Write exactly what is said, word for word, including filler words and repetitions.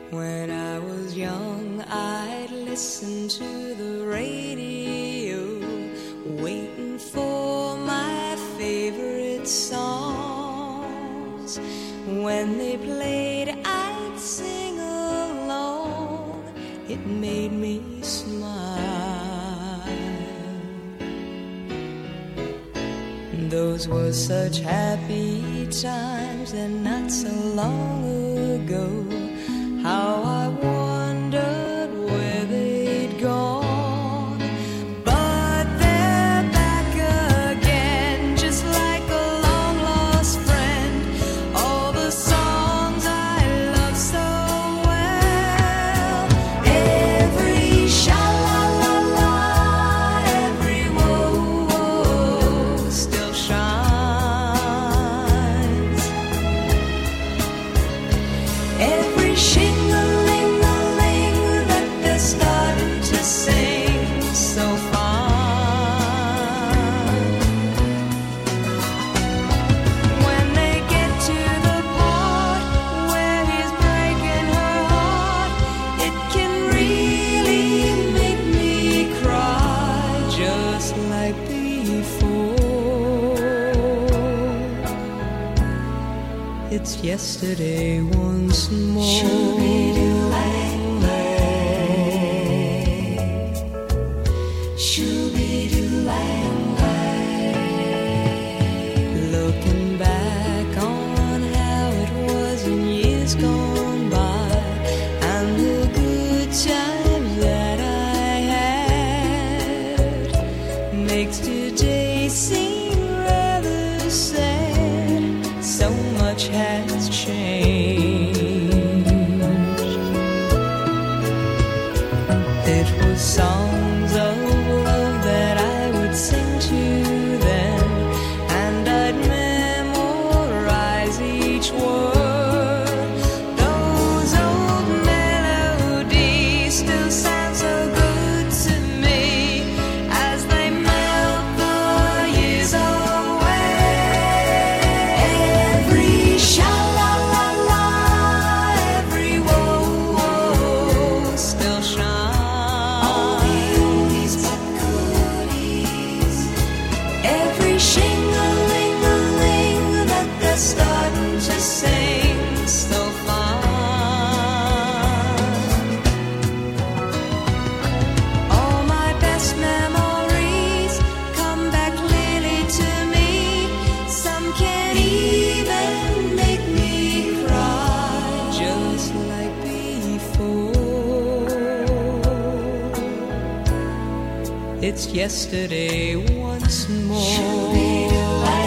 When I was young, I'd listen to the radio, waiting for my favorite songs. When they played, I'd sing along. It made me smile. Those were such happy times, and not so long ago. How I wondered where they'd gone. But they're back again, just like a long-lost friend. All the songs I love so well. Every sha-la-la-la, every whoa-whoa still shines. Every shing-a-ling-a-ling that they're starting to sing so fine. When they get to the part where he's breaking her heart, it can really make me cry, just like before. It's yesterday once more. Looking back on how it was in years gone by, and the good times that I had, makes today seem rather sad. So much has changed. It was songs of love that I would sing to them, and I'd memorize each word. Those old melodies still sound so good to me as they melt the years away. Every sha-la-la-la, every whoa-whoa still shines. All the oldies but goodies. Every shing-a-ling-a-ling that they're starting to sing so fine. All my best memories come back clearly to me. Some can even make me cry, just like before. It's yesterday once more.